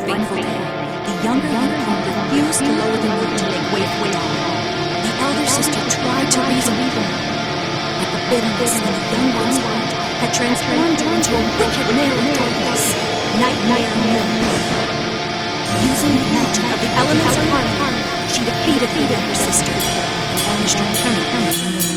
fateful day, the younger one refused to lower the moon to make way for dawn. The elder sister tried to reason with her, but the bitterness in the young one's heart had transformed her into a wicked mare of darkness, Nightmare Moon. Using the magic of the elements of harmony, she defeated her younger sister and vanished her permanently from the moon.